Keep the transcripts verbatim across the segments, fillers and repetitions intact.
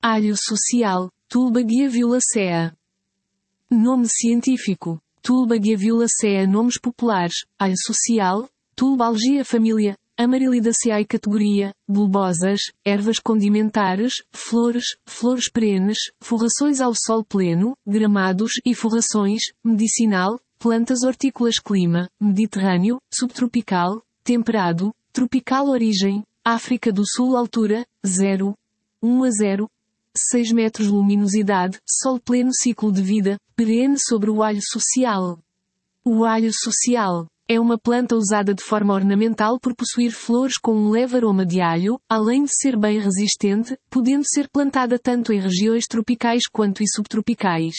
Alho social, Tulbaghia violacea. Nome científico, Tulbaghia violacea. Nomes populares, alho social, Tulbalgia família, Amarilidaceae categoria, bulbosas, ervas condimentares, flores, flores perenes, forrações ao sol pleno, gramados e forrações, medicinal, plantas hortícolas. Clima, mediterrâneo, subtropical, temperado, tropical. Origem, África do Sul. Altura, zero vírgula um a zero vírgula seis metros. Luminosidade, sol pleno. Ciclo de vida, perene. Sobre o alho social. O alho social é uma planta usada de forma ornamental por possuir flores com um leve aroma de alho, além de ser bem resistente, podendo ser plantada tanto em regiões tropicais quanto e subtropicais.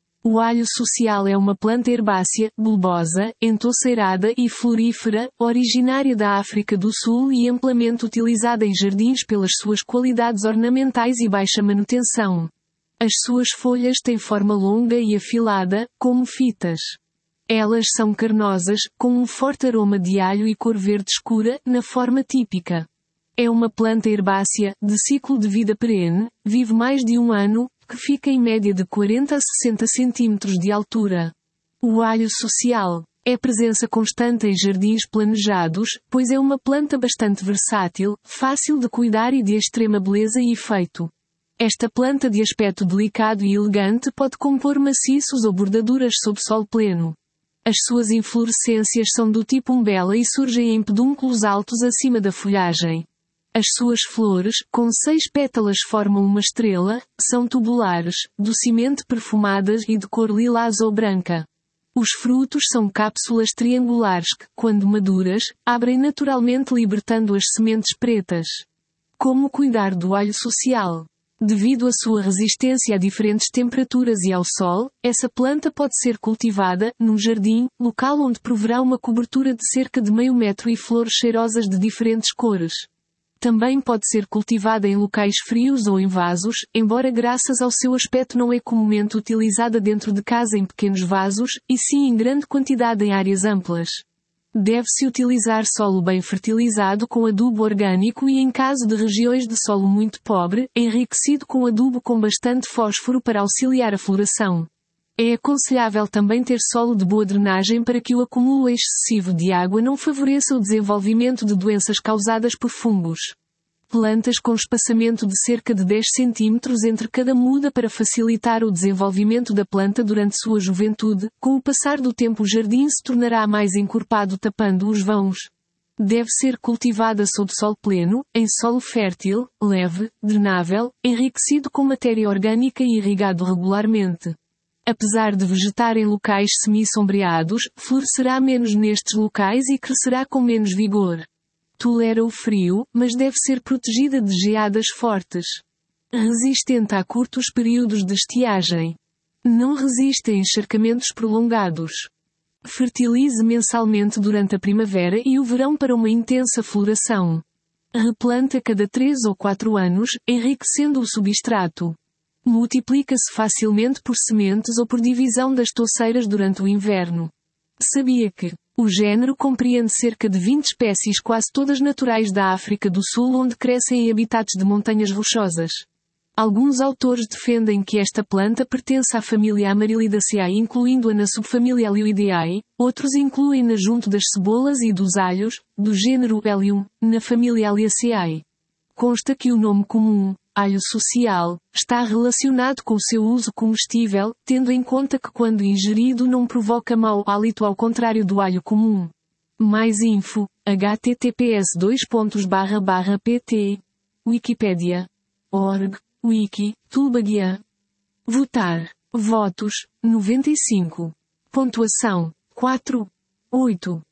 O alho social é uma planta herbácea, bulbosa, entouceirada e florífera, originária da África do Sul e amplamente utilizada em jardins pelas suas qualidades ornamentais e baixa manutenção. As suas folhas têm forma longa e afilada, como fitas. Elas são carnosas, com um forte aroma de alho e cor verde escura, na forma típica. É uma planta herbácea, de ciclo de vida perene, vive mais de um ano, que fica em média de quarenta a sessenta centímetros de altura. O alho social é presença constante em jardins planejados, pois é uma planta bastante versátil, fácil de cuidar e de extrema beleza e efeito. Esta planta de aspecto delicado e elegante pode compor maciços ou bordaduras sob sol pleno. As suas inflorescências são do tipo umbela e surgem em pedúnculos altos acima da folhagem. As suas flores, com seis pétalas, formam uma estrela, são tubulares, docemente perfumadas e de cor lilás ou branca. Os frutos são cápsulas triangulares que, quando maduras, abrem naturalmente libertando as sementes pretas. Como cuidar do alho social? Devido à sua resistência a diferentes temperaturas e ao sol, essa planta pode ser cultivada, num jardim, local onde proverá uma cobertura de cerca de meio metro e flores cheirosas de diferentes cores. Também pode ser cultivada em locais frios ou em vasos, embora graças ao seu aspecto não é comumente utilizada dentro de casa em pequenos vasos, e sim em grande quantidade em áreas amplas. Deve-se utilizar solo bem fertilizado com adubo orgânico e, em caso de regiões de solo muito pobre, enriquecido com adubo com bastante fósforo para auxiliar a floração. É aconselhável também ter solo de boa drenagem para que o acúmulo excessivo de água não favoreça o desenvolvimento de doenças causadas por fungos. Plantas com espaçamento de cerca de dez centímetros entre cada muda para facilitar o desenvolvimento da planta durante sua juventude. Com o passar do tempo o jardim se tornará mais encorpado tapando os vãos. Deve ser cultivada sob sol pleno, em solo fértil, leve, drenável, enriquecido com matéria orgânica e irrigado regularmente. Apesar de vegetar em locais semi-sombreados, florescerá menos nestes locais e crescerá com menos vigor. Tolera o frio, mas deve ser protegida de geadas fortes. Resistente a curtos períodos de estiagem. Não resiste a encharcamentos prolongados. Fertilize mensalmente durante a primavera e o verão para uma intensa floração. Replanta a cada três ou quatro anos, enriquecendo o substrato. Multiplica-se facilmente por sementes ou por divisão das touceiras durante o inverno. Sabia que o género compreende cerca de vinte espécies, quase todas naturais da África do Sul, onde crescem em habitats de montanhas rochosas. Alguns autores defendem que esta planta pertence à família Amarilidaceae, incluindo-a na subfamília Alioideae, outros incluem-na junto das cebolas e dos alhos, do gênero Allium, na família Alliaceae. Consta que o nome comum, alho social, está relacionado com o seu uso comestível, tendo em conta que quando ingerido não provoca mau hálito ao contrário do alho comum. Mais info, https dois pontos barra barra pt. Wikipedia. Org. Wiki. Tulbaghia. Votar. Votos, noventa e cinco. Pontuação, quatro. oito.